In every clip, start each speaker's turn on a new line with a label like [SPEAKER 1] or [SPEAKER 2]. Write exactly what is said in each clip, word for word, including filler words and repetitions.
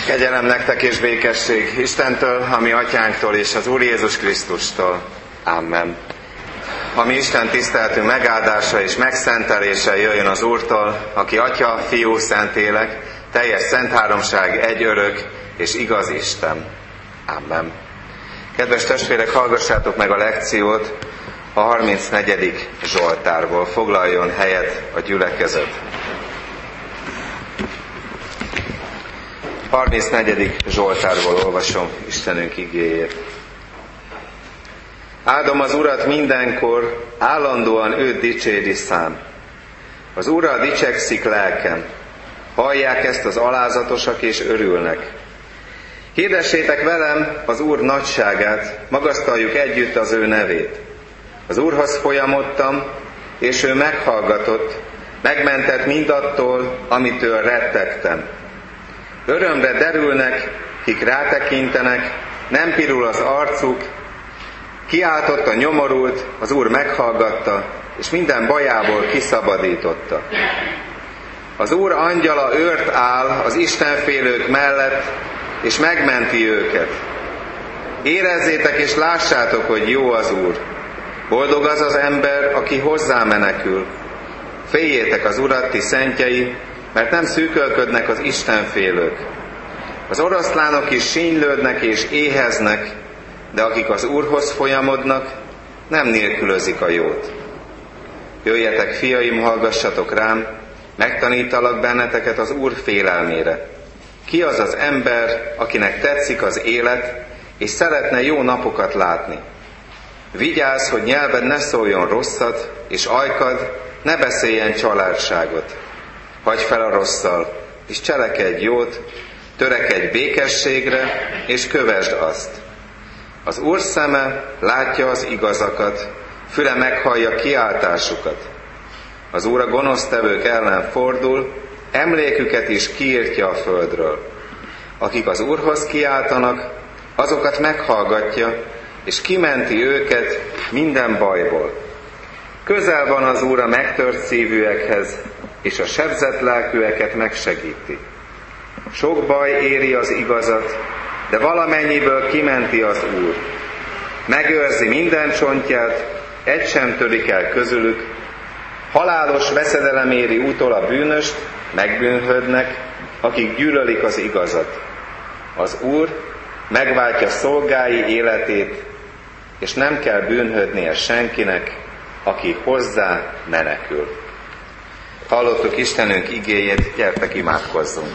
[SPEAKER 1] Kegyelem nektek és békesség Istentől, a mi atyánktól és az Úr Jézus Krisztustól. Amen. A mi Isten tiszteltünk megáldása és megszentelése jöjjön az Úrtól, aki Atya, Fiú, Szentlélek, teljes szent háromság, egy örök és igaz Isten. Amen. Kedves testvérek, hallgassátok meg a lekciót a harmincnegyedik Zsoltárból. Foglaljon helyet a gyülekezet. harmincnegyedik Zsoltárból olvasom Istenünk igéjét. Áldom az Urat mindenkor, állandóan őt dicséri szám. Az Urral dicsekszik lelkem. Hallják ezt az alázatosak és örülnek. Hirdessétek velem az Úr nagyságát, magasztaljuk együtt az ő nevét. Az Úrhoz folyamodtam, és ő meghallgatott, megmentett mindattól, amitől rettegtem. Örömre derülnek, kik rátekintenek, nem pirul az arcuk, kiáltott a nyomorult, az Úr meghallgatta, és minden bajából kiszabadította. Az Úr angyala őrt áll az istenfélők mellett, és megmenti őket. Érezzétek és lássátok, hogy jó az Úr. Boldog az az ember, aki hozzá menekül. Féljétek az Urat, ti szentjei, mert nem szűkölködnek az istenfélők. Az oroszlánok is sínylődnek és éheznek, de akik az Úrhoz folyamodnak, nem nélkülözik a jót. Jöjjetek, fiaim, hallgassatok rám, megtanítalak benneteket az Úr félelmére. Ki az az ember, akinek tetszik az élet, és szeretne jó napokat látni? Vigyázz, hogy nyelved ne szóljon rosszat, és ajkad ne beszéljen családságot. Hagyj fel a rosszal, és cselekedj jót, törekedj békességre, és kövesd azt. Az Úr szeme látja az igazakat, füle meghallja kiáltásukat. Az Úr a gonosztevők ellen fordul, emléküket is kiírtja a földről. Akik az Úrhoz kiáltanak, azokat meghallgatja, és kimenti őket minden bajból. Közel van az Úr a megtört szívűekhez, és a sebzett lelkűeket megsegíti. Sok baj éri az igazat, de valamennyiből kimenti az Úr. Megőrzi minden csontját, egy sem törik el közülük. Halálos veszedelem éri utol a bűnöst, megbűnhödnek, akik gyűlölik az igazat. Az Úr megváltja szolgái életét, és nem kell bűnhödnie senkinek, aki hozzá menekül. Hallottuk Istenünk igéjét, gyertek imádkozzunk.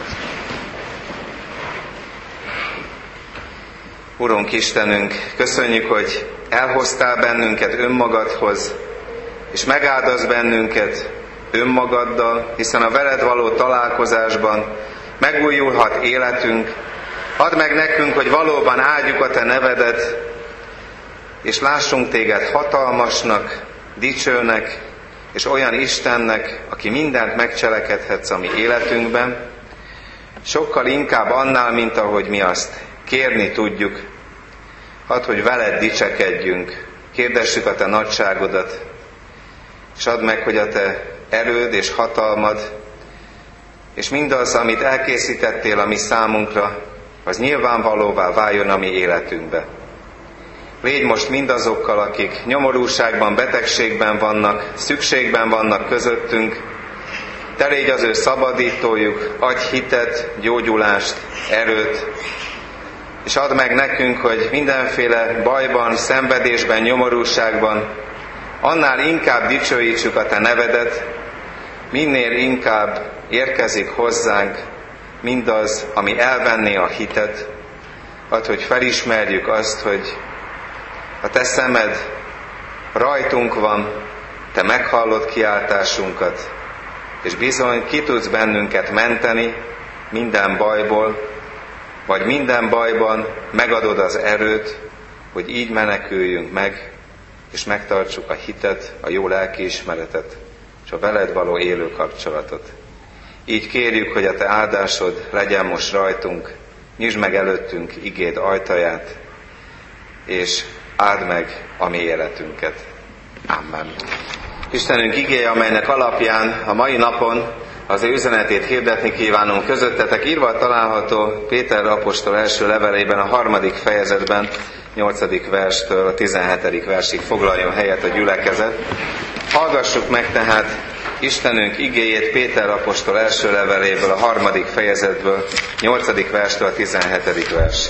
[SPEAKER 1] Urunk Istenünk, köszönjük, hogy elhoztál bennünket önmagadhoz, és megáldasz bennünket önmagaddal, hiszen a veled való találkozásban megújulhat életünk. Add meg nekünk, hogy valóban áldjuk a te nevedet, és lássunk téged hatalmasnak, dicsőnek, és olyan Istennek, aki mindent megcselekedhetsz a mi életünkben, sokkal inkább annál, mint ahogy mi azt kérni tudjuk. Add, hogy veled dicsekedjünk, kérdessük a te nagyságodat, és add meg, hogy a te erőd és hatalmad, és mindaz, amit elkészítettél a mi számunkra, az nyilvánvalóvá váljon a mi életünkbe. Légy most mindazokkal, akik nyomorúságban, betegségben vannak, szükségben vannak közöttünk. Te légy az ő szabadítójuk, adj hitet, gyógyulást, erőt, és add meg nekünk, hogy mindenféle bajban, szenvedésben, nyomorúságban annál inkább dicsőítsük a te nevedet, minél inkább érkezik hozzánk mindaz, ami elvenné a hitet. Add, hogy felismerjük azt, hogy a te szemed rajtunk van, te meghallod kiáltásunkat, és bizony ki tudsz bennünket menteni minden bajból, vagy minden bajban megadod az erőt, hogy így meneküljünk meg, és megtartsuk a hitet, a jó lelkiismeretet, és a veled való élő kapcsolatot. Így kérjük, hogy a te áldásod legyen most rajtunk, nyisd meg előttünk igéd ajtaját, és áld meg a mi életünket. Amen. Istenünk igéje, amelynek alapján a mai napon az ő üzenetét hirdetni kívánom közöttetek. Írva található Péter apostol első levelében, a harmadik fejezetben, nyolcadik verstől a tizenhetedik versig foglaljon helyet a gyülekezet. Hallgassuk meg tehát Istenünk igéjét Péter apostol első leveléből, a harmadik fejezetből, nyolcadik verstől a tizenhetedik versig.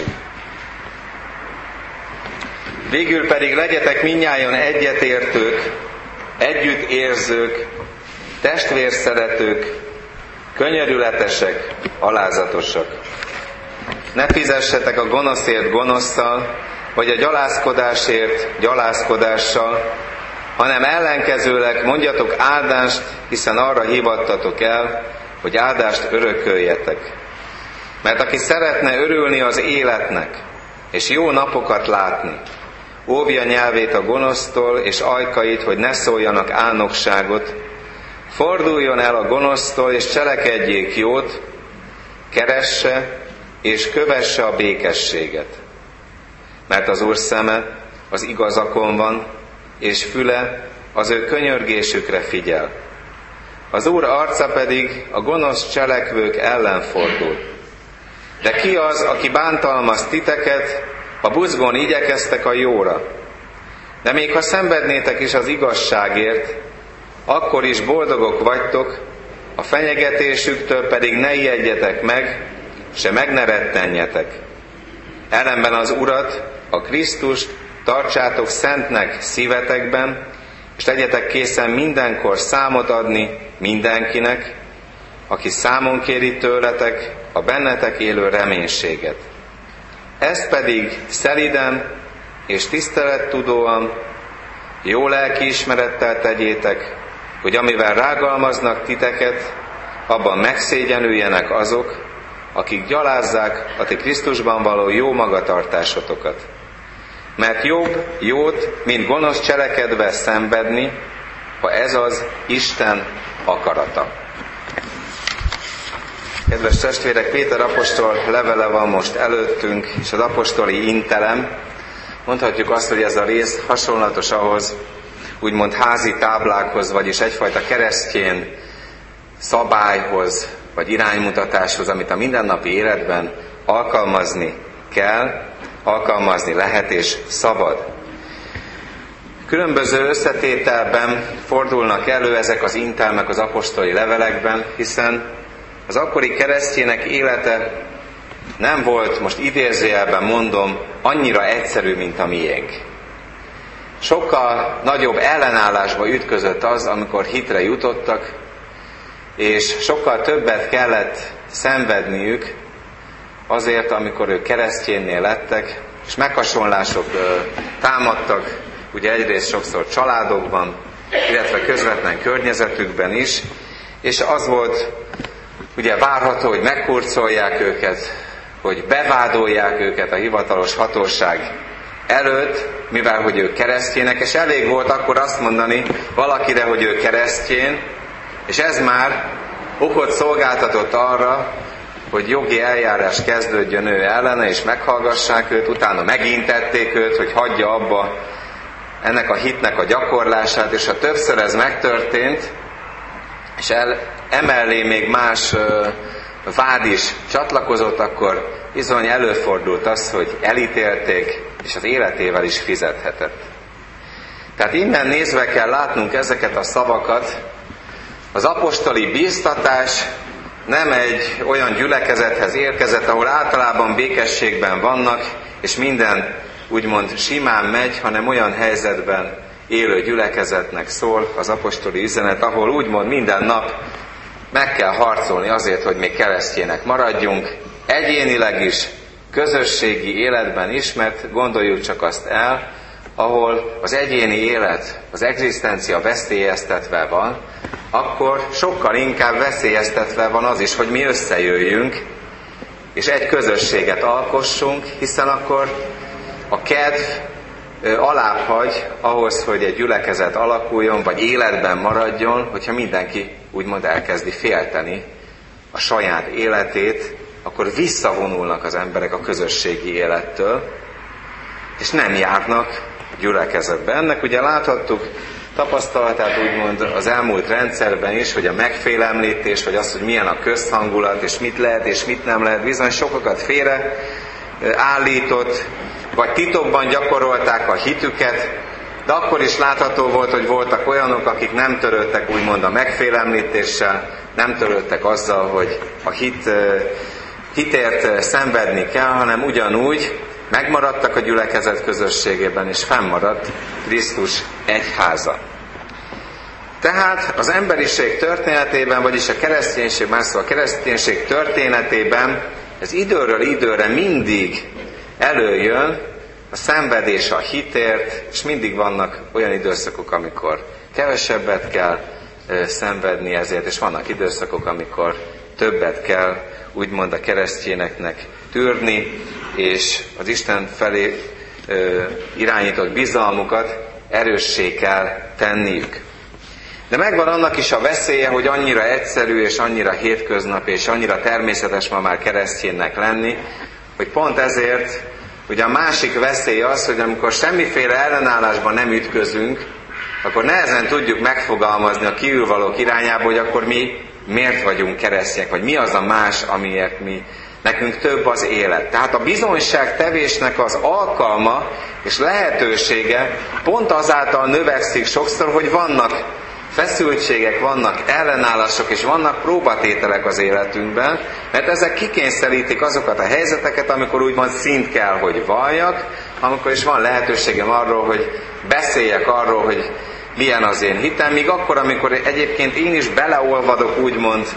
[SPEAKER 1] Végül pedig legyetek mindnyájan egyetértők, együttérzők, testvérszeretők, könyörületesek, alázatosak. Ne fizessetek a gonoszért gonoszszal, vagy a gyalázkodásért gyalázkodással, hanem ellenkezőleg mondjatok áldást, hiszen arra hívattatok el, hogy áldást örököljetek. Mert aki szeretne örülni az életnek, és jó napokat látni, óvja nyelvét a gonosztól, és ajkait, hogy ne szóljanak álnokságot, forduljon el a gonosztól, és cselekedjék jót, keresse, és kövesse a békességet. Mert az Úr szeme az igazakon van, és füle az ő könyörgésükre figyel. Az Úr arca pedig a gonosz cselekvők ellen fordul. De ki az, aki bántalmaz titeket, ha buzgón igyekeztek a jóra? De még ha szenvednétek is az igazságért, akkor is boldogok vagytok, a fenyegetésüktől pedig ne ijedjetek meg, se meg ne rettenjetek. Ellenben az Urat, a Krisztust tartsátok szentnek szívetekben, és legyetek készen mindenkor számot adni mindenkinek, aki számon kéri tőletek a bennetek élő reménységet. Ezt pedig szeliden és tisztelettudóan, jó lelkiismerettel tegyétek, hogy amivel rágalmaznak titeket, abban megszégyenüljenek azok, akik gyalázzák a ti Krisztusban való jó magatartásotokat. Mert jobb jót, mint gonosz cselekedve szenvedni, ha ez az Isten akarata. Kedves testvérek, Péter apostol levele van most előttünk, és az apostoli intelem, mondhatjuk azt, hogy ez a rész hasonlatos ahhoz, úgymond házi táblákhoz, vagyis egyfajta keresztény szabályhoz, vagy iránymutatáshoz, amit a mindennapi életben alkalmazni kell, alkalmazni lehet és szabad. Különböző összetételben fordulnak elő ezek az intelmek az apostoli levelekben, hiszen az akkori keresztjének élete nem volt, most idézőjelben mondom, annyira egyszerű, mint a miénk. Sokkal nagyobb ellenállásba ütközött az, amikor hitre jutottak, és sokkal többet kellett szenvedniük azért, amikor ők keresztjénnél lettek, és meghasonlások támadtak, ugye egyrészt sokszor családokban, illetve közvetlen környezetükben is, és az volt ugye várható, hogy megkurcolják őket, hogy bevádolják őket a hivatalos hatóság előtt, mivel hogy ők keresztjének, és elég volt akkor azt mondani valakire, hogy ő keresztjén, és ez már okot szolgáltatott arra, hogy jogi eljárás kezdődjön ő ellene, és meghallgassák őt, utána megintették őt, hogy hagyja abba ennek a hitnek a gyakorlását, és ha többször ez megtörtént, és el, emellé még más ö, vád is csatlakozott, akkor bizony előfordult az, hogy elítélték, és az életével is fizethetett. Tehát innen nézve kell látnunk ezeket a szavakat. Az apostoli bíztatás nem egy olyan gyülekezethez érkezett, ahol általában békességben vannak, és minden úgymond simán megy, hanem olyan helyzetben élő gyülekezetnek szól az apostoli üzenet, ahol úgymond minden nap meg kell harcolni azért, hogy még keresztjének maradjunk, egyénileg is, közösségi életben is, mert gondoljuk csak azt el, ahol az egyéni élet, az egzisztencia veszélyeztetve van, akkor sokkal inkább veszélyeztetve van az is, hogy mi összejöjjünk, és egy közösséget alkossunk, hiszen akkor a kedv alább hagy ahhoz, hogy egy gyülekezet alakuljon, vagy életben maradjon, hogyha mindenki úgymond elkezdi félteni a saját életét, akkor visszavonulnak az emberek a közösségi élettől, és nem járnak gyülekezetbe. Ennek ugye láthattuk tapasztalatát úgymond az elmúlt rendszerben is, hogy a megfélemlítés, vagy az, hogy milyen a közhangulat, és mit lehet, és mit nem lehet, bizony sokakat félre állított, vagy titokban gyakorolták a hitüket, de akkor is látható volt, hogy voltak olyanok, akik nem törődtek úgymond a megfélemlítéssel, nem törődtek azzal, hogy a hit, hitért szenvedni kell, hanem ugyanúgy megmaradtak a gyülekezet közösségében, és fennmaradt Krisztus egyháza. Tehát az emberiség történetében, vagyis a kereszténység, más szóval a kereszténység történetében ez időről időre mindig előjön a szenvedés a hitért, és mindig vannak olyan időszakok, amikor kevesebbet kell szenvedni ezért, és vannak időszakok, amikor többet kell úgymond a keresztényeknek tűrni, és az Isten felé ö, irányított bizalmukat erőssé kell tenniük. De megvan annak is a veszélye, hogy annyira egyszerű, és annyira hétköznapi, és annyira természetes ma már kereszténynek lenni, hogy pont ezért ugye a másik veszély az, hogy amikor semmiféle ellenállásban nem ütközünk, akkor nehezen tudjuk megfogalmazni a kívülvalók irányába, hogy akkor mi miért vagyunk keresztények, vagy mi az a más, amiért mi, nekünk több az élet. Tehát a bizonyságtevésnek az alkalma és lehetősége pont azáltal növekszik sokszor, hogy vannak feszültségek, vannak ellenállások, és vannak próbatételek az életünkben, mert ezek kikényszerítik azokat a helyzeteket, amikor úgymond szint kell, hogy valljak, amikor is van lehetőségem arról, hogy beszéljek arról, hogy milyen az én hitem, míg akkor, amikor egyébként én is beleolvadok úgymond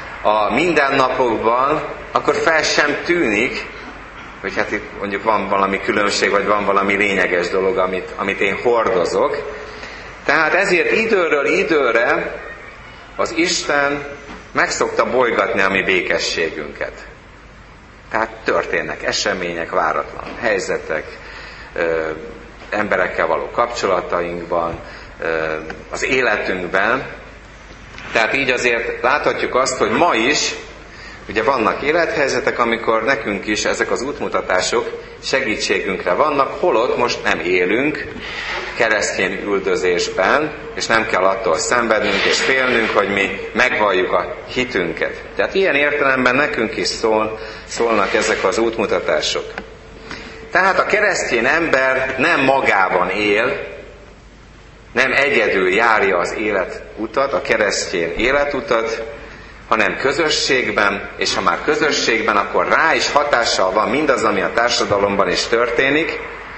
[SPEAKER 1] a mindennapokban, akkor fel sem tűnik, hogy hát itt mondjuk van valami különbség, vagy van valami lényeges dolog, amit, amit én hordozok. Tehát ezért időről időre az Isten meg szokta bolygatni a mi békességünket. Tehát történnek események, váratlan helyzetek, ö, emberekkel való kapcsolatainkban, ö, az életünkben. Tehát így azért láthatjuk azt, hogy ma is ugye vannak élethelyzetek, amikor nekünk is ezek az útmutatások segítségünkre vannak, holott most nem élünk keresztény üldözésben, és nem kell attól szenvednünk és félnünk, hogy mi megvalljuk a hitünket. Tehát ilyen értelemben nekünk is szól, szólnak ezek az útmutatások. Tehát a keresztény ember nem magában él, nem egyedül járja az életutat, a keresztény életutat, hanem közösségben, és ha már közösségben, akkor rá is hatással van mindaz, ami a társadalomban is történik.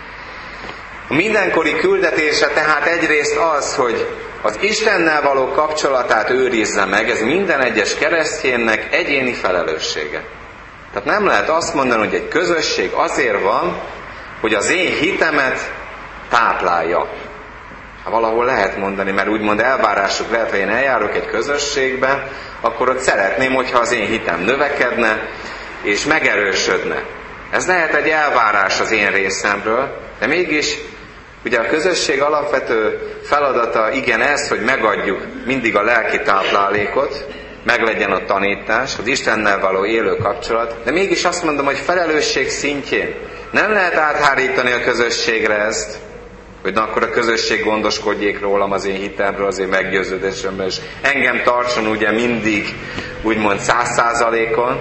[SPEAKER 1] A mindenkori küldetése tehát egyrészt az, hogy az Istennel való kapcsolatát őrizze meg, ez minden egyes kereszténynek egyéni felelőssége. Tehát nem lehet azt mondani, hogy egy közösség azért van, hogy az én hitemet táplálja. Ha valahol lehet mondani, mert úgymond elvárásuk lehet, ha én eljárok egy közösségbe, akkor ott szeretném, hogyha az én hitem növekedne és megerősödne. Ez lehet egy elvárás az én részemről, de mégis ugye a közösség alapvető feladata igen ez, hogy megadjuk mindig a lelki táplálékot, meglegyen a tanítás, az Istennel való élő kapcsolat, de mégis azt mondom, hogy felelősség szintjén nem lehet áthárítani a közösségre ezt, hogy na akkor a közösség gondoskodjék rólam, az én hitemről, az én meggyőződésemről, és engem tartson ugye mindig úgymond száz százalékon,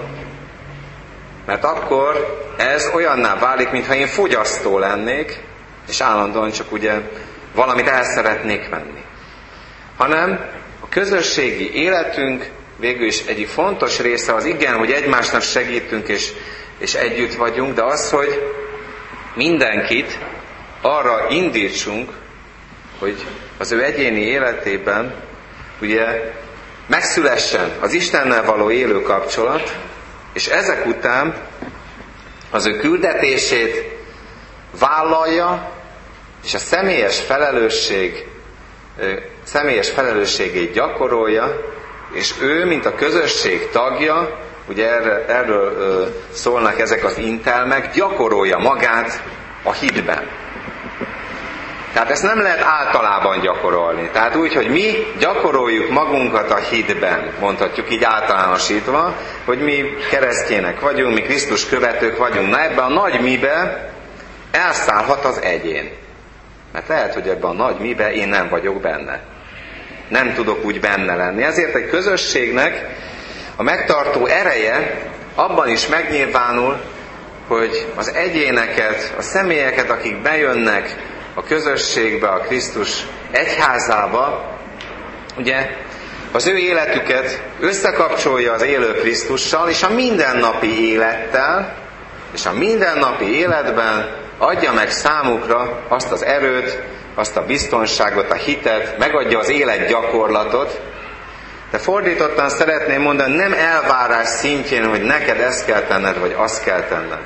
[SPEAKER 1] mert akkor ez olyanná válik, mintha én fogyasztó lennék, és állandóan csak ugye valamit el szeretnék venni. Hanem a közösségi életünk végül is egyik fontos része az igen, hogy egymásnak segítünk és, és együtt vagyunk, de az, hogy mindenkit arra indítsunk, hogy az ő egyéni életében ugye megszülessen az Istennel való élő kapcsolat, és ezek után az ő küldetését vállalja, és a személyes felelősség, személyes felelősségét gyakorolja, és ő, mint a közösség tagja, ugye erről, erről szólnak ezek az intelmek, gyakorolja magát a hitben. Tehát ezt nem lehet általában gyakorolni. Tehát úgy, hogy mi gyakoroljuk magunkat a hitben, mondhatjuk így általánosítva, hogy mi keresztjének vagyunk, mi Krisztus követők vagyunk. Na ebbe a nagy mibe elszállhat az egyén. Mert lehet, hogy ebben a nagy miben én nem vagyok benne. Nem tudok úgy benne lenni. Ezért egy közösségnek a megtartó ereje abban is megnyilvánul, hogy az egyéneket, a személyeket, akik bejönnek a közösségbe, a Krisztus egyházába, ugye az ő életüket összekapcsolja az élő Krisztussal, és a mindennapi élettel, és a mindennapi életben adja meg számukra azt az erőt, azt a biztonságot, a hitet, megadja az életgyakorlatot. De fordítottan szeretném mondani, nem elvárás szintjén, hogy neked ezt kell tenned, vagy azt kell tenned,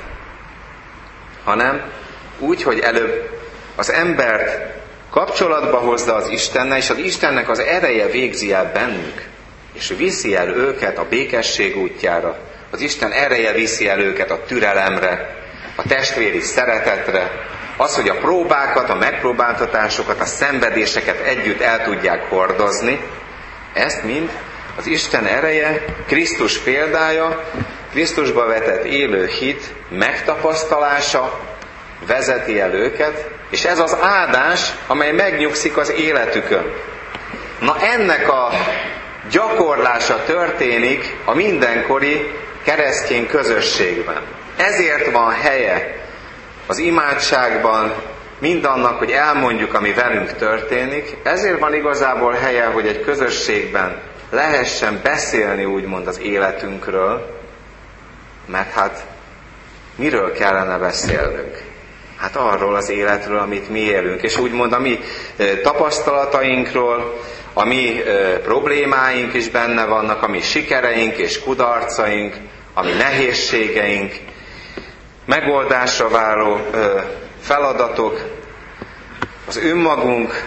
[SPEAKER 1] hanem úgy, hogy előbb az embert kapcsolatba hozza az Istennel, és az Istennek az ereje végzi el bennük, és viszi el őket a békesség útjára. Az Isten ereje viszi el őket a türelemre, a testvéri szeretetre, az, hogy a próbákat, a megpróbáltatásokat, a szenvedéseket együtt el tudják hordozni. Ezt mind az Isten ereje, Krisztus példája, Krisztusba vetett élő hit megtapasztalása vezeti el őket, és ez az áldás, amely megnyugszik az életükön. Na ennek a gyakorlása történik a mindenkori keresztény közösségben. Ezért van helye az imádságban mindannak, hogy elmondjuk, ami velünk történik. Ezért van igazából helye, hogy egy közösségben lehessen beszélni úgymond az életünkről, mert hát miről kellene beszélnünk? Hát arról az életről, amit mi élünk, és úgymond a mi tapasztalatainkról, a mi problémáink is benne vannak, a mi sikereink és kudarcaink, a mi nehézségeink, megoldásra váró feladatok, az önmagunk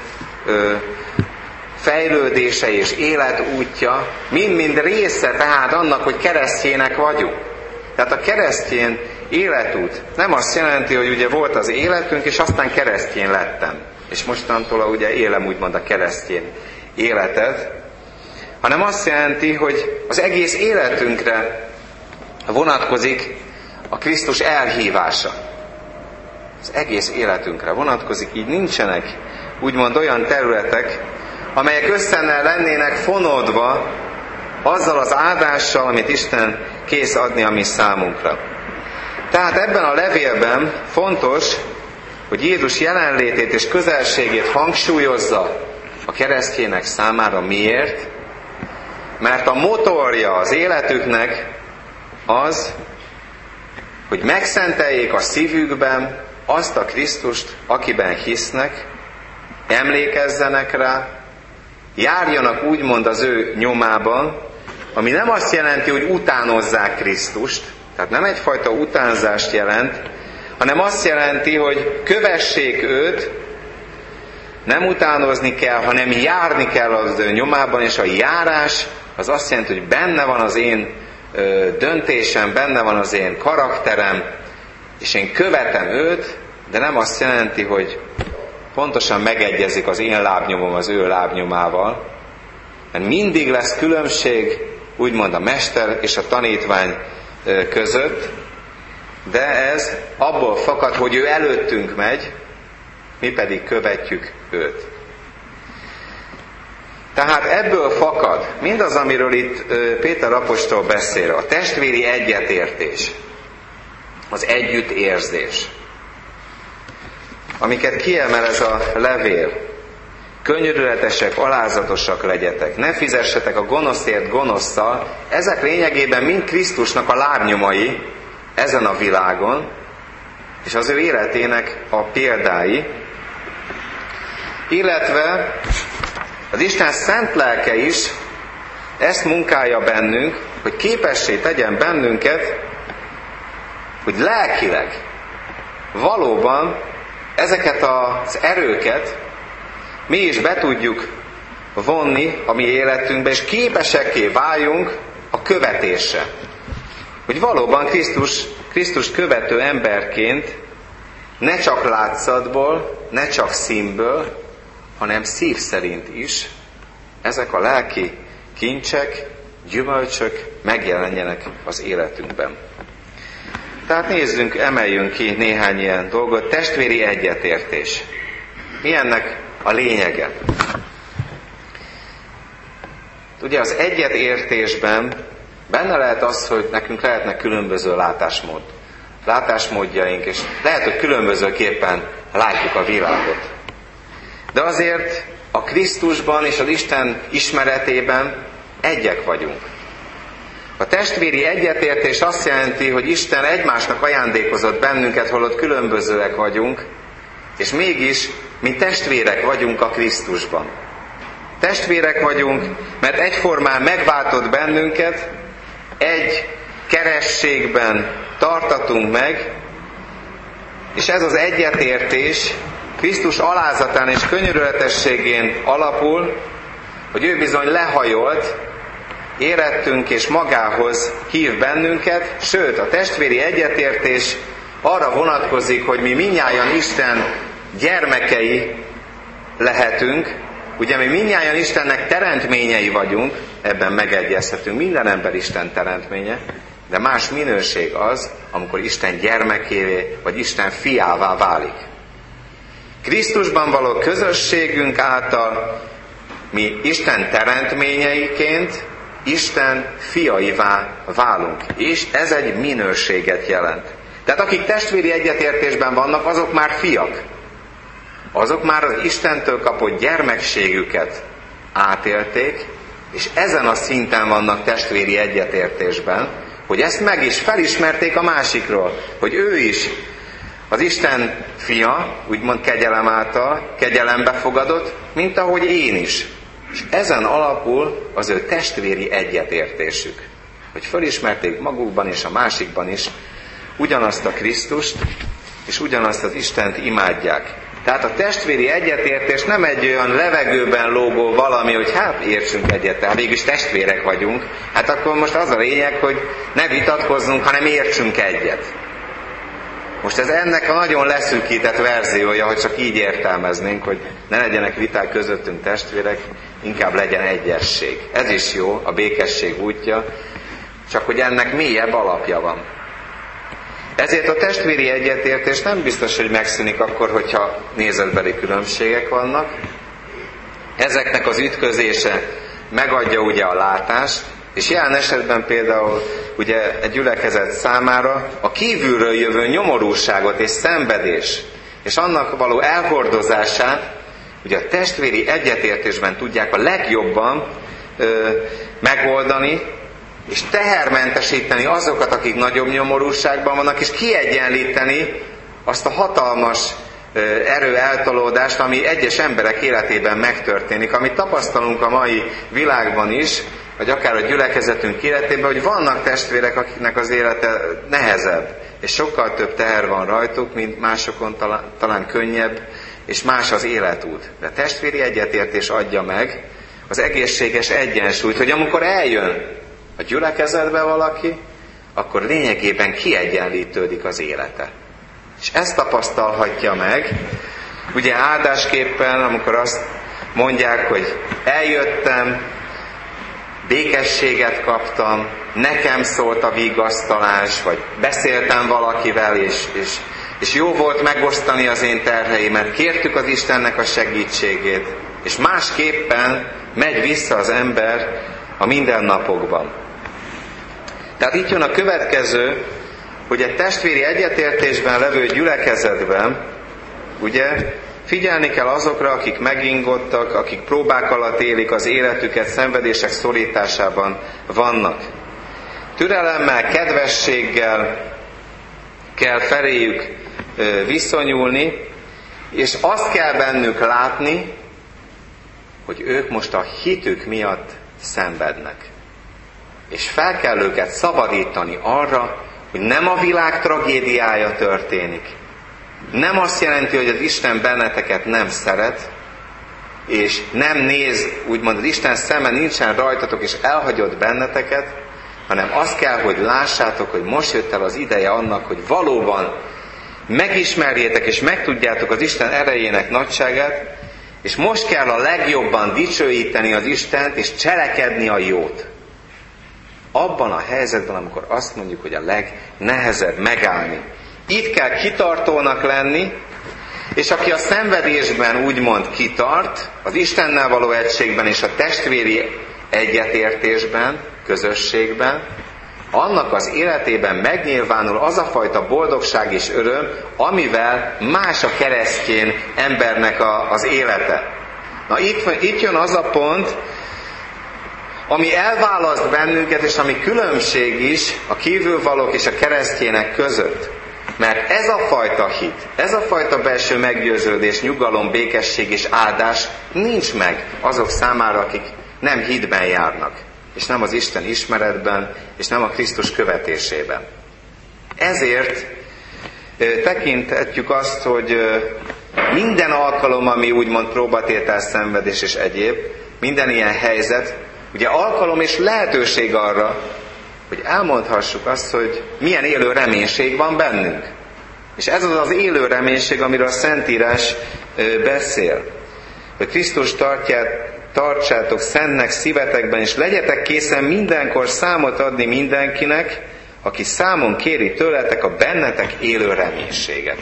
[SPEAKER 1] fejlődése és életútja mind-mind része tehát annak, hogy keresztjének vagyunk. Tehát a keresztény életút nem azt jelenti, hogy ugye volt az életünk, és aztán keresztény lettem. És mostantól ugye élem úgymond a keresztény életet, hanem azt jelenti, hogy az egész életünkre vonatkozik a Krisztus elhívása. Az egész életünkre vonatkozik, így nincsenek úgymond olyan területek, amelyek össze lennének fonódva azzal az áldással, amit Isten kész adni a mi számunkra. Tehát ebben a levélben fontos, hogy Jézus jelenlétét és közelségét hangsúlyozza a keresztjének számára. Miért? Mert a motorja az életüknek az, hogy megszenteljék a szívükben azt a Krisztust, akiben hisznek, emlékezzenek rá, járjanak úgymond az ő nyomában, ami nem azt jelenti, hogy utánozzák Krisztust, tehát nem egyfajta utánzást jelent, hanem azt jelenti, hogy kövessék őt, nem utánozni kell, hanem járni kell az ő nyomában, és a járás az azt jelenti, hogy benne van az én ö, döntésem, benne van az én karakterem, és én követem őt, de nem azt jelenti, hogy pontosan megegyezik az én lábnyomom az ő lábnyomával, mert mindig lesz különbség, úgymond a mester és a tanítvány között, de ez abból fakad, hogy ő előttünk megy, mi pedig követjük őt. Tehát ebből fakad mindaz, amiről itt Péter apostol beszél, a testvéri egyetértés, az együttérzés, amiket kiemel ez a levél. Könyörületesek, alázatosak legyetek, ne fizessetek a gonoszért gonosszal, ezek lényegében mind Krisztusnak a lábnyomai ezen a világon, és az ő életének a példái, illetve az Isten szent lelke is ezt munkálja bennünk, hogy képessé tegyen bennünket, hogy lelkileg valóban ezeket az erőket mi is be tudjuk vonni a mi életünkbe, és képesekké váljunk a követésre. Hogy valóban Krisztus, Krisztus követő emberként ne csak látszatból, ne csak színből, hanem szív szerint is ezek a lelki kincsek, gyümölcsök megjelenjenek az életünkben. Tehát nézzünk, emeljünk ki néhány ilyen dolgot. Testvéri egyetértés. Mi ennek a lényege? Ugye az egyetértésben benne lehet az, hogy nekünk lehetnek különböző látásmód, látásmódjaink, és lehet, hogy különbözőképpen látjuk a világot. De azért a Krisztusban és az Isten ismeretében egyek vagyunk. A testvéri egyetértés azt jelenti, hogy Isten egymásnak ajándékozott bennünket, holott különbözőek vagyunk, és mégis mi testvérek vagyunk a Krisztusban. Testvérek vagyunk, mert egyformán megváltott bennünket, egy kerességben tartatunk meg, és ez az egyetértés Krisztus alázatán és könyörületességén alapul, hogy ő bizony lehajolt, érettünk és magához hív bennünket, sőt, a testvéri egyetértés arra vonatkozik, hogy mi mindnyájan Isten gyermekei lehetünk, ugye mi mindnyájan Istennek teremtményei vagyunk, ebben megegyezhetünk, minden ember Isten teremtménye, de más minőség az, amikor Isten gyermekévé, vagy Isten fiává válik. Krisztusban való közösségünk által mi Isten teremtményeiként Isten fiaivá válunk, és ez egy minőséget jelent. Tehát akik testvéri egyetértésben vannak, azok már fiak. Azok már az Istentől kapott gyermekségüket átélték, és ezen a szinten vannak testvéri egyetértésben, hogy ezt meg is felismerték a másikról, hogy ő is az Isten fia, úgymond kegyelem által, kegyelembe fogadott, mint ahogy én is. És ezen alapul az ő testvéri egyetértésük, hogy felismerték magukban és a másikban is ugyanazt a Krisztust, és ugyanazt az Istent imádják. Tehát a testvéri egyetértés nem egy olyan levegőben lógó valami, hogy hát értsünk egyet, tehát végülis testvérek vagyunk, hát akkor most az a lényeg, hogy ne vitatkozzunk, hanem értsünk egyet. Most ez ennek a nagyon leszűkített verziója, hogy csak így értelmeznénk, hogy ne legyenek viták közöttünk testvérek, inkább legyen egyesség. Ez is jó, a békesség útja, csak hogy ennek mélyebb alapja van. Ezért a testvéri egyetértés nem biztos, hogy megszűnik akkor, hogyha nézetbeli különbségek vannak. Ezeknek az ütközése megadja ugye a látást, és jelen esetben például ugye egy gyülekezet számára a kívülről jövő nyomorúságot és szenvedés, és annak való elhordozását ugye a testvéri egyetértésben tudják a legjobban ö, megoldani, és tehermentesíteni azokat, akik nagyobb nyomorúságban vannak, és kiegyenlíteni azt a hatalmas erő eltolódást, ami egyes emberek életében megtörténik, amit tapasztalunk a mai világban is, vagy akár a gyülekezetünk életében, hogy vannak testvérek, akiknek az élete nehezebb, és sokkal több teher van rajtuk, mint másokon talán, talán könnyebb, és más az életút. De a testvéri egyetértés adja meg az egészséges egyensúlyt, hogy amikor eljön a gyülekezetbe valaki, akkor lényegében kiegyenlítődik az élete. És ezt tapasztalhatja meg, ugye áldásképpen, amikor azt mondják, hogy eljöttem, békességet kaptam, nekem szólt a vigasztalás, vagy beszéltem valakivel, és, és, és jó volt megosztani az én terheimet, kértük az Istennek a segítségét, és másképpen megy vissza az ember a mindennapokban. Tehát itt jön a következő, hogy egy testvéri egyetértésben levő gyülekezetben, ugye, figyelni kell azokra, akik megingottak, akik próbák alatt élik az életüket, szenvedések szorításában vannak. Türelemmel, kedvességgel kell feléjük viszonyulni, és azt kell bennük látni, hogy ők most a hitük miatt szenvednek. És fel kell őket szabadítani arra, hogy nem a világ tragédiája történik. Nem azt jelenti, hogy az Isten benneteket nem szeret, és nem néz, úgymond az Isten szeme nincsen rajtatok, és elhagyott benneteket, hanem azt kell, hogy lássátok, hogy most jött el az ideje annak, hogy valóban megismerjétek, és megtudjátok az Isten erejének nagyságát, és most kell a legjobban dicsőíteni az Istent, és cselekedni a jót. Abban a helyzetben, amikor azt mondjuk, hogy a legnehezebb megállni. Itt kell kitartónak lenni, És aki a szenvedésben úgymond kitart, az Istennel való egységben és a testvéri egyetértésben, közösségben, annak az életében megnyilvánul az a fajta boldogság és öröm, amivel más a keresztény embernek a, az élete. Na itt, itt jön az a pont, ami elválaszt bennünket, és ami különbség is a kívülvalók és a keresztjének között. Mert ez a fajta hit, ez a fajta belső meggyőződés, nyugalom, békesség és áldás nincs meg azok számára, akik nem hitben járnak, és nem az Isten ismeretben, és nem a Krisztus követésében. Ezért tekinthetjük azt, hogy minden alkalom, ami úgymond próbatétel, szenvedés és egyéb, minden ilyen helyzet, ugye alkalom és lehetőség arra, hogy elmondhassuk azt, hogy milyen élő reménység van bennünk. És ez az az élő reménység, amiről a Szentírás beszél. Hogy Krisztus tartját, tartsátok szentnek szívetekben, és legyetek készen mindenkor számot adni mindenkinek, aki számon kéri tőletek a bennetek élő reménységet.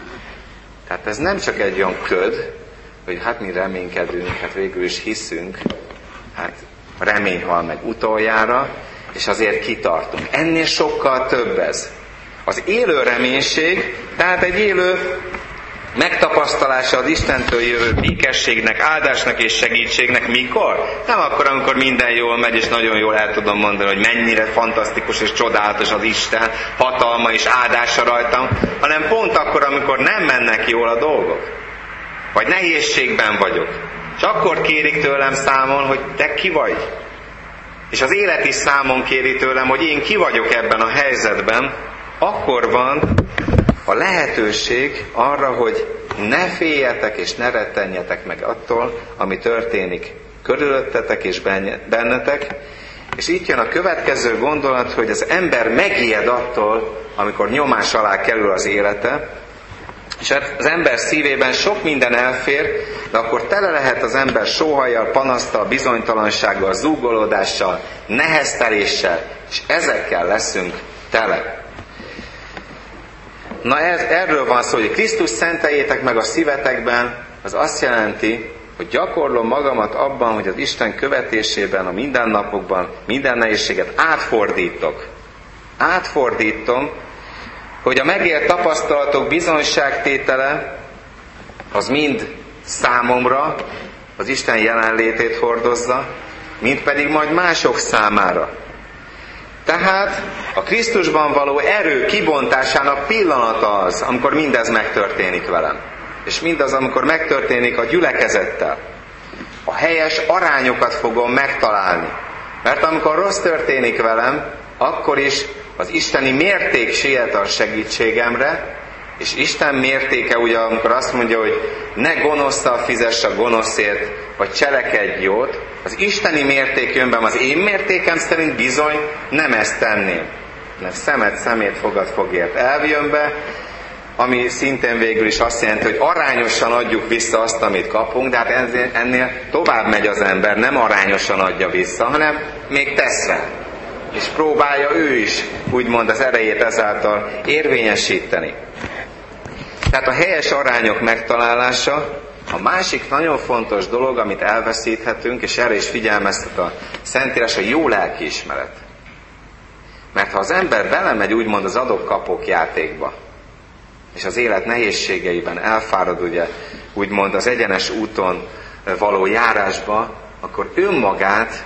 [SPEAKER 1] Tehát ez nem csak egy olyan köd, hogy hát mi reménykedünk, hát végül is hiszünk, hát a remény hal meg utoljára, és azért kitartunk. Ennél sokkal több ez. Az élő reménység, tehát egy élő megtapasztalása az Istentől jövő békességnek, áldásnak és segítségnek. Mikor? Nem akkor, amikor minden jól megy, és nagyon jól el tudom mondani, hogy mennyire fantasztikus és csodálatos az Isten hatalma és áldása rajtam, hanem pont akkor, amikor nem mennek jól a dolgok. Vagy nehézségben vagyok. És akkor kérik tőlem számon, hogy te ki vagy. És az élet is számon kéri tőlem, hogy én ki vagyok ebben a helyzetben. Akkor van a lehetőség arra, hogy ne féljetek és ne rettenjetek meg attól, ami történik körülöttetek és bennetek. És itt jön a következő gondolat, hogy az ember megijed attól, amikor nyomás alá kerül az élete, és az ember szívében sok minden elfér, de akkor tele lehet az ember sóhajjal, panasztal, bizonytalansággal, zúgolódással, nehezteléssel, és ezekkel leszünk tele. Na ez, erről van szó, hogy Krisztus szenteljétek meg a szívetekben, az azt jelenti, hogy gyakorlom magamat abban, hogy az Isten követésében, a mindennapokban minden nehézséget átfordítok. Átfordítom, hogy a megélt tapasztalatok bizonyságtétele az mind számomra az Isten jelenlétét hordozza, mind pedig majd mások számára. Tehát a Krisztusban való erő kibontásának pillanata az, amikor mindez megtörténik velem. És mindaz, amikor megtörténik a gyülekezettel. A helyes arányokat fogom megtalálni. Mert amikor rossz történik velem, akkor is az isteni mérték siet a segítségemre, és Isten mértéke ugye, amikor azt mondja, hogy ne gonoszszal fizess a gonoszért, vagy cselekedj jót, az isteni mérték jön be, az én mértékem szerint bizony nem ezt tenném. Mert szemet szemét, fogad fogért eljön be, ami szintén végül is azt jelenti, hogy arányosan adjuk vissza azt, amit kapunk, de hát ennél tovább megy az ember, nem arányosan adja vissza, hanem még tesz rá. És próbálja ő is, úgymond az erejét ezáltal érvényesíteni. Tehát a helyes arányok megtalálása a másik nagyon fontos dolog, amit elveszíthetünk, és erre is figyelmeztet a Szentírás, a jó lelkiismeret. Mert ha az ember belemegy úgymond az adok-kapok játékba, és az élet nehézségeiben elfárad ugye úgymond az egyenes úton való járásba, akkor önmagát,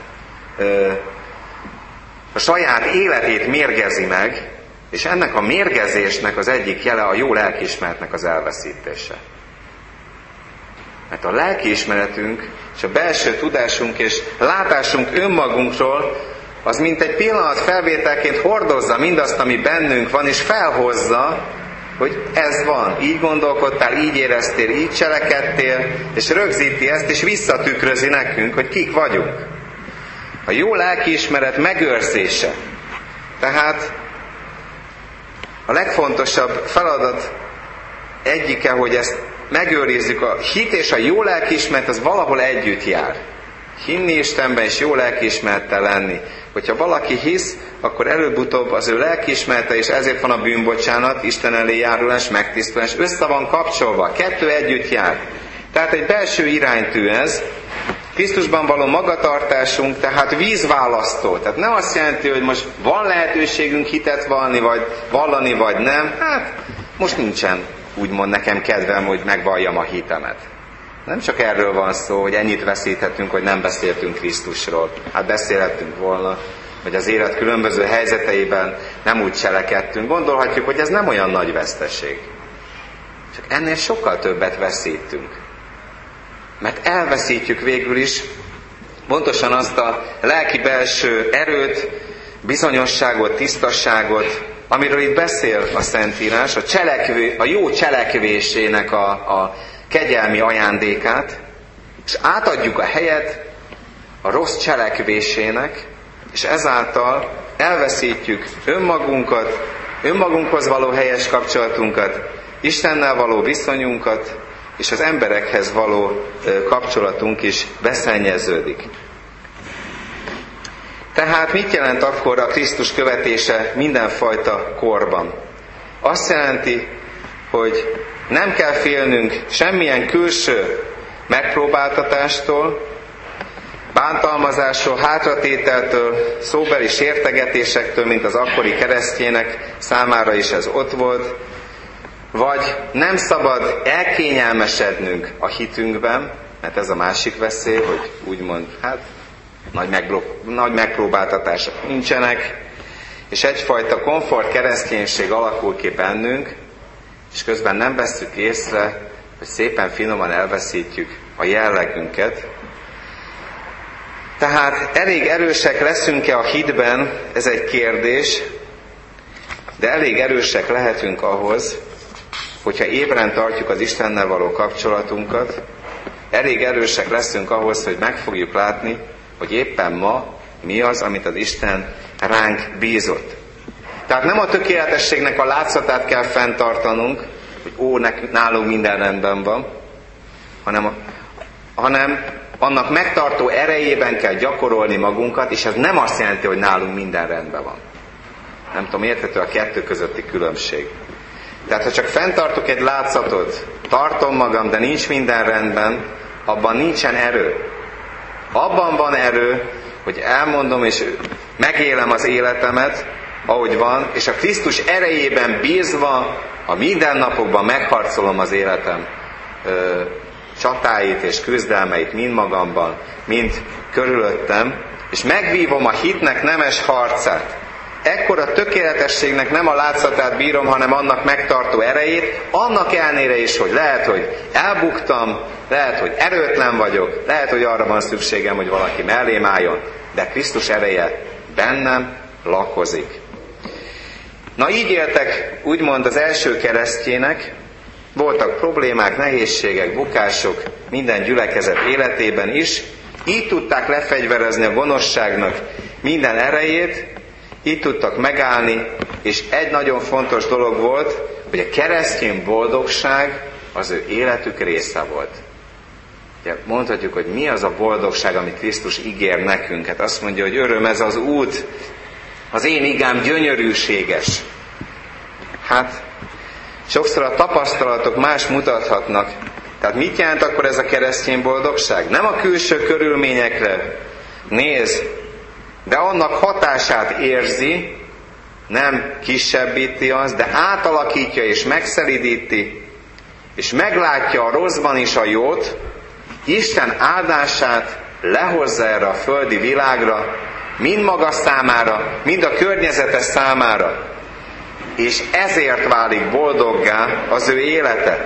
[SPEAKER 1] a saját életét mérgezi meg, és ennek a mérgezésnek az egyik jele a jó lelkiismeretnek az elveszítése. Mert a lelkiismeretünk és a belső tudásunk és látásunk önmagunkról az mint egy pillanat felvételként hordozza mindazt, ami bennünk van, és felhozza, hogy ez van, így gondolkodtál, így éreztél, így cselekedtél, és rögzíti ezt, és visszatükrözi nekünk, hogy kik vagyunk. A jó lelkiismeret megőrzése. Tehát a legfontosabb feladat egyike, hogy ezt megőrizzük. A hit és a jó lelkiismeret az valahol együtt jár. Hinni Istenben és jó lelkiismerettel lenni. Hogyha valaki hisz, akkor előbb-utóbb az ő lelkiismerete, és ezért van a bűnbocsánat, Isten elé járulás, megtisztulás, össze van kapcsolva, a kettő együtt jár. Tehát egy belső iránytű ez, Krisztusban való magatartásunk, tehát vízválasztó. Tehát nem azt jelenti, hogy most van lehetőségünk hitet vallani, vagy vallani, vagy nem. Hát most nincsen úgymond nekem kedvem, hogy megvalljam a hitemet. Nem csak erről van szó, hogy ennyit veszíthetünk, hogy nem beszéltünk Krisztusról. Hát beszélhetünk volna, vagy az élet különböző helyzeteiben nem úgy cselekedtünk. Gondolhatjuk, hogy ez nem olyan nagy veszteség. Csak ennél sokkal többet veszítünk. Mert elveszítjük végül is pontosan azt a lelki belső erőt, bizonyosságot, tisztasságot, amiről itt beszél a Szentírás, a, cselekvő, a jó cselekvésének a, a kegyelmi ajándékát, és átadjuk a helyet a rossz cselekvésének, és ezáltal elveszítjük önmagunkat, önmagunkhoz való helyes kapcsolatunkat, Istennel való viszonyunkat, és az emberekhez való kapcsolatunk is beszennyeződik. Tehát mit jelent akkor a Krisztus követése mindenfajta korban? Azt jelenti, hogy nem kell félnünk semmilyen külső megpróbáltatástól, bántalmazásról, hátratételtől, szóbeli sértegetésektől, mint az akkori keresztjének számára is ez ott volt, vagy nem szabad elkényelmesednünk a hitünkben, mert ez a másik veszély, hogy úgymond, hát nagy, meglop, nagy megpróbáltatások nincsenek, és egyfajta komfort kereszténység alakul ki bennünk, és közben nem vesszük észre, hogy szépen finoman elveszítjük a jellegünket. Tehát elég erősek leszünk-e a hitben, ez egy kérdés, de elég erősek lehetünk ahhoz, hogyha ébren tartjuk az Istennel való kapcsolatunkat, elég erősek leszünk ahhoz, hogy meg fogjuk látni, hogy éppen ma mi az, amit az Isten ránk bízott. Tehát nem a tökéletességnek a látszatát kell fenntartanunk, hogy ó, nálunk minden rendben van, hanem, hanem annak megtartó erejében kell gyakorolni magunkat, és ez nem azt jelenti, hogy nálunk minden rendben van. Nem tudom, érthető a kettő közötti különbség. Tehát, ha csak fenntartok egy látszatot, tartom magam, de nincs minden rendben, abban nincsen erő. Abban van erő, hogy elmondom és megélem az életemet, ahogy van, és a Krisztus erejében bízva a mindennapokban megharcolom az életem ö, csatáit és küzdelmeit mind magamban, mind körülöttem, és megvívom a hitnek nemes harcát. Ekkor a tökéletességnek nem a látszatát bírom, hanem annak megtartó erejét, annak ellenére is, hogy lehet, hogy elbuktam, lehet, hogy erőtlen vagyok, lehet, hogy arra van szükségem, hogy valaki mellém álljon, de Krisztus ereje bennem lakozik. Na így éltek úgymond az első keresztjének, voltak problémák, nehézségek, bukások minden gyülekezet életében is, így tudták lefegyverezni a gonoszságnak minden erejét, így tudtak megállni, és egy nagyon fontos dolog volt, hogy a keresztény boldogság az ő életük része volt. Ugye mondhatjuk, hogy mi az a boldogság, amit Krisztus ígér nekünk. Hát azt mondja, hogy öröm ez az út, az én igám gyönyörűséges. Hát sokszor a tapasztalatok más mutathatnak. Tehát mit jelent akkor ez a keresztény boldogság? Nem a külső körülményekre néz, de annak hatását érzi, nem kisebbíti azt, de átalakítja és megszelídíti, és meglátja a rosszban is a jót, Isten áldását lehozza erre a földi világra, mind maga számára, mind a környezete számára, és ezért válik boldoggá az ő élete.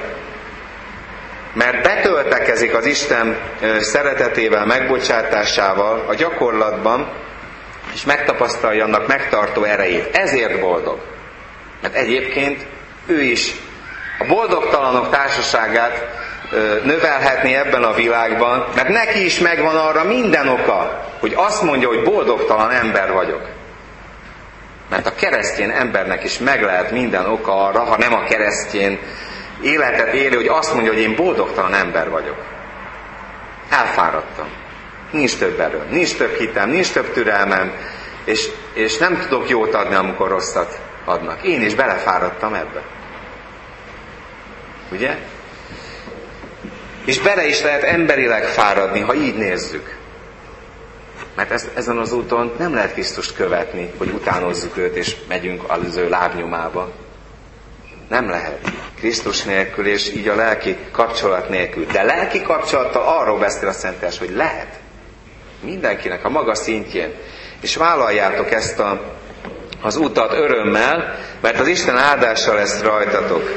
[SPEAKER 1] Mert betöltekezik az Isten szeretetével, megbocsátásával a gyakorlatban, és megtapasztalja annak megtartó erejét. Ezért boldog. Mert egyébként ő is a boldogtalanok társaságát növelhetné ebben a világban, mert neki is megvan arra minden oka, hogy azt mondja, hogy boldogtalan ember vagyok. Mert a keresztény embernek is meg lehet minden oka arra, ha nem a keresztény életet éli, hogy azt mondja, hogy én boldogtalan ember vagyok. Elfáradtam. Nincs több erőm, nincs több hitem, nincs több türelmem, és, és nem tudok jót adni, amikor rosszat adnak. Én is belefáradtam ebbe. Ugye? És bele is lehet emberileg fáradni, ha így nézzük. Mert ez, ezen az úton nem lehet Krisztust követni, hogy utánozzuk őt, és megyünk az ő lábnyomába. Nem lehet. Krisztus nélkül, és így a lelki kapcsolat nélkül. De lelki kapcsolattal arról beszél a Szentírás, hogy lehet. Mindenkinek a maga szintjén. És vállaljátok ezt a, az utat örömmel, mert az Isten áldása lesz rajtatok.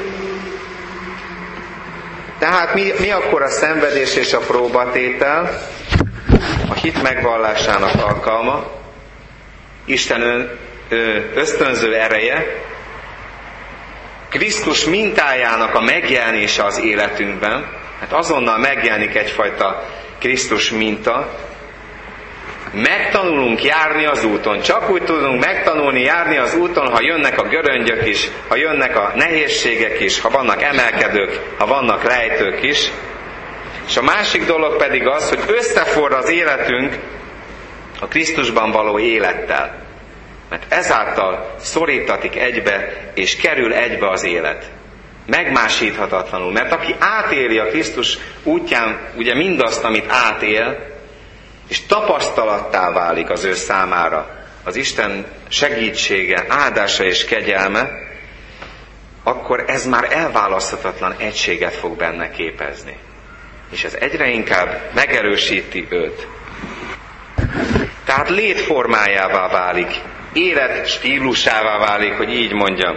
[SPEAKER 1] Tehát mi, mi akkor a szenvedés és a próbatétel? A hit megvallásának alkalma, Isten ösztönző ereje, Krisztus mintájának a megjelenése az életünkben, hát azonnal megjelenik egyfajta Krisztus minta, megtanulunk járni az úton. Csak úgy tudunk megtanulni járni az úton, ha jönnek a göröngyök is, ha jönnek a nehézségek is, ha vannak emelkedők, ha vannak lejtők is. És a másik dolog pedig az, hogy összeforr az életünk a Krisztusban való élettel. Mert ezáltal szorítatik egybe, és kerül egybe az élet. Megmásíthatatlanul. Mert aki átéli a Krisztus útján ugye mindazt, amit átél, és tapasztalattá válik az ő számára az Isten segítsége, áldása és kegyelme, akkor ez már elválaszthatatlan egységet fog benne képezni. És ez egyre inkább megerősíti őt. Tehát létformájává válik, élet stílusává válik, hogy így mondjam.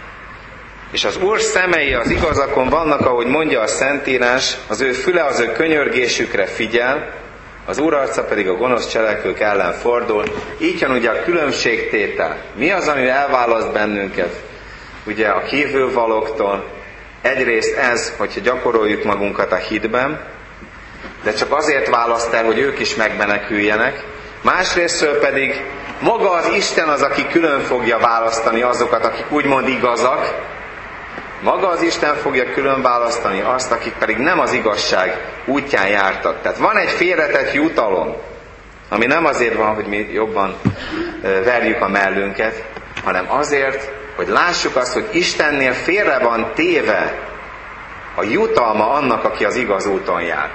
[SPEAKER 1] És az Úr szemei az igazakon vannak, ahogy mondja a Szentírás, az ő füle az ő könyörgésükre figyel, az Úr arca pedig a gonosz cselekvők ellen fordul. Így jön ugye a különbségtétel. Mi az, ami elválaszt bennünket ugye a kívülvalóktól? Egyrészt ez, hogyha gyakoroljuk magunkat a hitben, de csak azért választ el, hogy ők is megmeneküljenek. Másrésztről pedig maga az Isten az, aki külön fogja választani azokat, akik úgymond igazak. Maga az Isten fogja külön választani azt, akik pedig nem az igazság útján jártak. Tehát van egy félretett jutalom, ami nem azért van, hogy mi jobban verjük a mellünket, hanem azért, hogy lássuk azt, hogy Istennél félre van téve a jutalma annak, aki az igaz úton jár.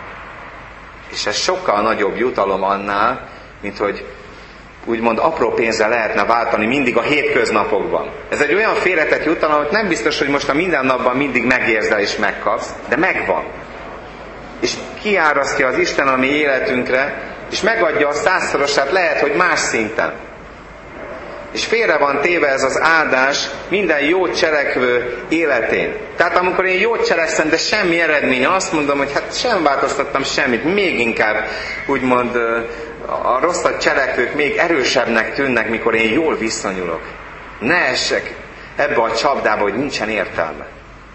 [SPEAKER 1] És ez sokkal nagyobb jutalom annál, mint hogy úgymond apró pénzzel lehetne váltani mindig a hétköznapokban. Ez egy olyan félretett jutalom, hogy nem biztos, hogy most a mindennapban mindig megérzel és megkapsz, de megvan. És kiárasztja az Isten a mi életünkre, és megadja a százszorosát, lehet, hogy más szinten. És félre van téve ez az áldás minden jót cselekvő életén. Tehát amikor én jót cselekszem, de semmi eredménye, azt mondom, hogy hát sem változtattam semmit, még inkább úgymond a rosszat cselekvők még erősebbnek tűnnek, mikor én jól viszonyulok. Ne essek ebbe a csapdába, hogy nincsen értelme.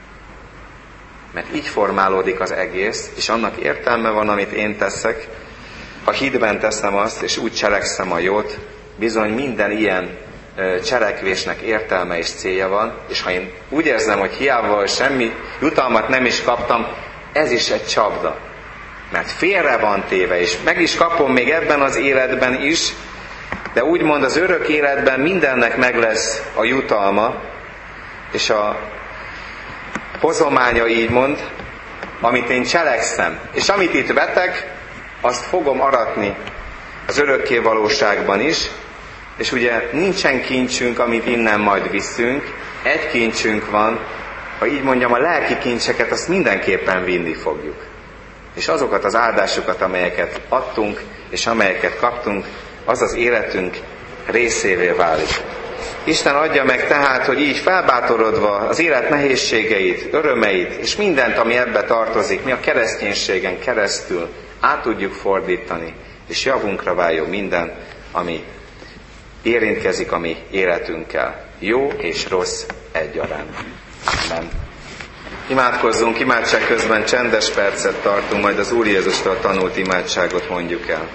[SPEAKER 1] Mert így formálódik az egész, és annak értelme van, amit én teszek. Ha hitben teszem azt, és úgy cselekszem a jót, bizony minden ilyen cselekvésnek értelme és célja van, és ha én úgy érzem, hogy hiába semmi jutalmat nem is kaptam, ez is egy csapda. Mert félre van téve, és meg is kapom még ebben az életben is, de úgymond az örök életben mindennek meg lesz a jutalma, és a hozománya így mond, amit én cselekszem. És amit itt vetek, azt fogom aratni az örökké valóságban is, és ugye nincsen kincsünk, amit innen majd viszünk, egy kincsünk van, ha így mondjam, a lelki kincseket azt mindenképpen vinni fogjuk. És azokat az áldásokat, amelyeket adtunk, és amelyeket kaptunk, az az életünk részévé válik. Isten adja meg tehát, hogy így felbátorodva az élet nehézségeit, örömeit, és mindent, ami ebbe tartozik, mi a kereszténységen keresztül át tudjuk fordítani, és javunkra váljon minden, ami érintkezik a mi életünkkel. Jó és rossz egyaránt. Amen. Imádkozzunk, imádság közben csendes percet tartunk, majd az Úr Jézustól tanult imádságot mondjuk el.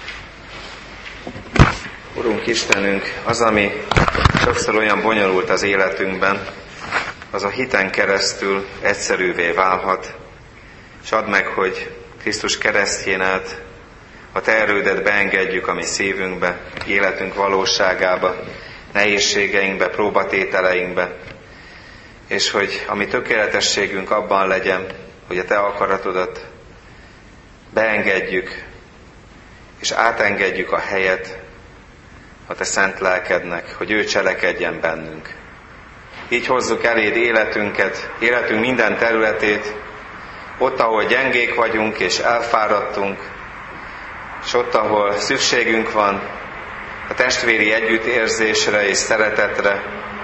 [SPEAKER 1] Urunk Istenünk, az, ami sokszor olyan bonyolult az életünkben, az a hiten keresztül egyszerűvé válhat, és add meg, hogy Krisztus keresztjén át a Te erődet beengedjük a mi szívünkbe, életünk valóságába, nehézségeinkbe, próbatételeinkbe, és hogy a mi tökéletességünk abban legyen, hogy a Te akaratodat beengedjük, és átengedjük a helyet a Te szent lelkednek, hogy ő cselekedjen bennünk. Így hozzuk eléd életünket, életünk minden területét, ott, ahol gyengék vagyunk és elfáradtunk, és ott, ahol szükségünk van a testvéri együttérzésre és szeretetre.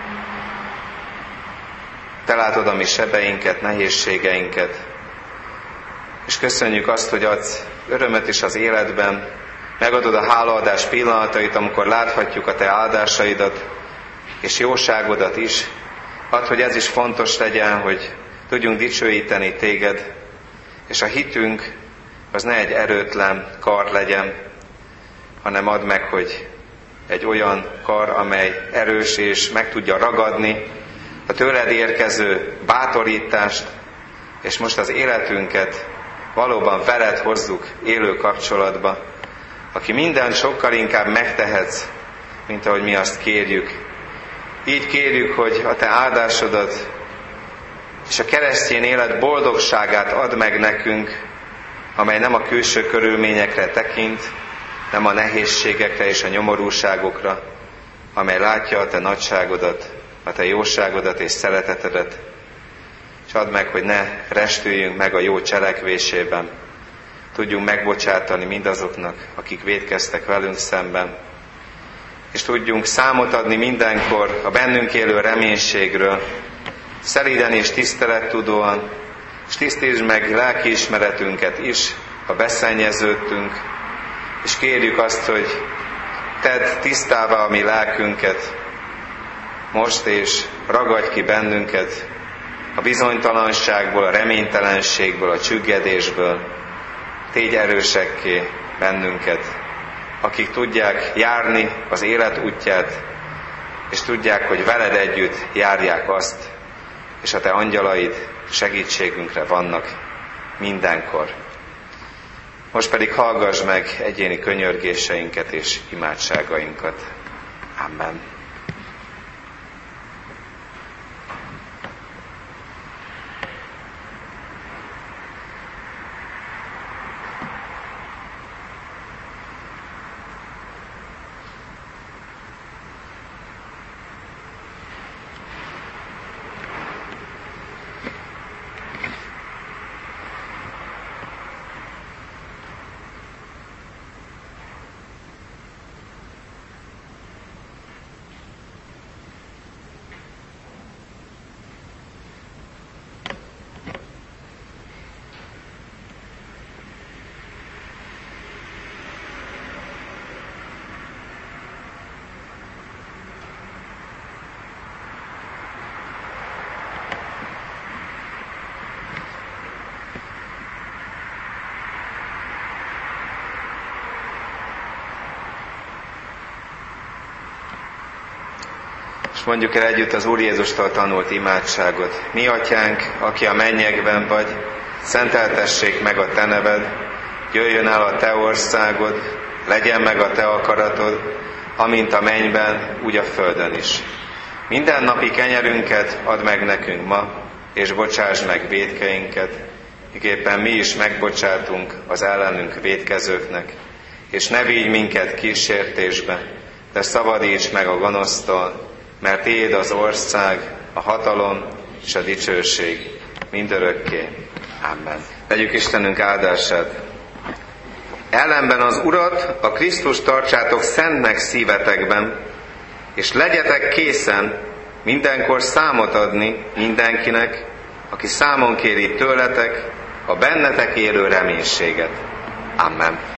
[SPEAKER 1] Te látod a mi sebeinket, nehézségeinket, és köszönjük azt, hogy adsz örömet is az életben, megadod a hálaadás pillanatait, amikor láthatjuk a Te áldásaidat, és jóságodat is. Add, hogy ez is fontos legyen, hogy tudjunk dicsőíteni Téged, és a hitünk az ne egy erőtlen kar legyen, hanem add meg, hogy egy olyan kar, amely erős és meg tudja ragadni a tőled érkező bátorítást, és most az életünket valóban veled hozzuk élő kapcsolatba, aki mindent sokkal inkább megtehetsz, mint ahogy mi azt kérjük. Így kérjük, hogy a Te áldásodat és a keresztény élet boldogságát add meg nekünk, amely nem a külső körülményekre tekint, nem a nehézségekre és a nyomorúságokra, amely látja a Te nagyságodat, a Te jóságodat és szeretetedet, és add meg, hogy ne restüljünk meg a jó cselekvésében, tudjunk megbocsátani mindazoknak, akik vétkeztek velünk szemben, és tudjunk számot adni mindenkor a bennünk élő reménységről, szelíden és tisztelettudóan, és tisztítsd meg lelkiismeretünket is, ha beszennyeződtünk, és kérjük azt, hogy tedd tisztává a mi lelkünket most, és ragadj ki bennünket a bizonytalanságból, a reménytelenségből, a csüggedésből. Tégy erősekké bennünket, akik tudják járni az élet útját, és tudják, hogy veled együtt járják azt, és a Te angyalaid segítségünkre vannak mindenkor. Most pedig hallgass meg egyéni könyörgéseinket és imádságainkat. Amen. És mondjuk el együtt az Úr Jézustól tanult imádságot. Mi atyánk, aki a mennyekben vagy, szenteltessék meg a Te neved, jöjjön el a Te országod, legyen meg a Te akaratod, amint a mennyben, úgy a földön is. Minden napi kenyerünket add meg nekünk ma, és bocsásd meg vétkeinket, miképpen mi is megbocsátunk az ellenünk vétkezőknek, és ne vigy minket kísértésbe, de szabadíts meg a gonosztól, mert Tiéd az ország, a hatalom és a dicsőség mindörökké. Amen. Vegyük Istenünk áldását. Ellenben az Urat, a Krisztust tartsátok szentnek szívetekben, és legyetek készen mindenkor számot adni mindenkinek, aki számon kéri tőletek a bennetek élő reménységet. Amen.